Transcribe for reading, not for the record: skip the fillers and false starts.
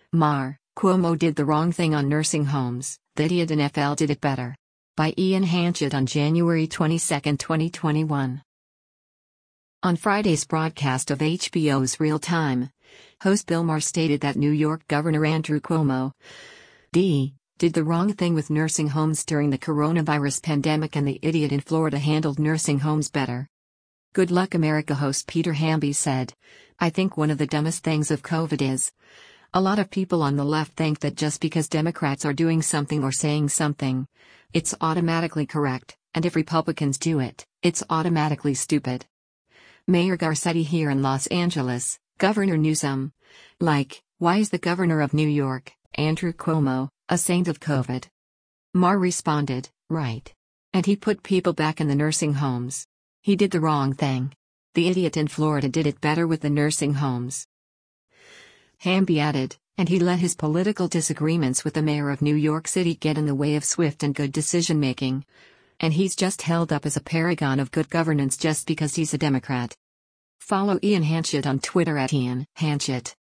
Cuomo did the wrong thing on nursing homes, the idiot NFL did it better. By Ian Hanchett on January 22, 2021. On Friday's broadcast of HBO's Real Time, host Bill Maher stated that New York Governor Andrew Cuomo did the wrong thing with nursing homes during the coronavirus pandemic and the idiot in Florida handled nursing homes better. Good Luck America host Peter Hamby said, "I think one of the dumbest things of COVID is, a lot of people on the left think that just because Democrats are doing something or saying something, it's automatically correct, and if Republicans do it, it's automatically stupid." Mayor Garcetti here in Los Angeles, Governor Newsom. Why is the governor of New York, Andrew Cuomo, a saint of COVID? Maher responded, "Right. And he put people back in the nursing homes. He did the wrong thing. The idiot in Florida did it better with the nursing homes." Hamby added, and he let his political disagreements with the mayor of New York City get in the way of swift and good decision-making. And he's just held up as a paragon of good governance just because he's a Democrat. Follow Ian Hanchett on Twitter @IanHanchett.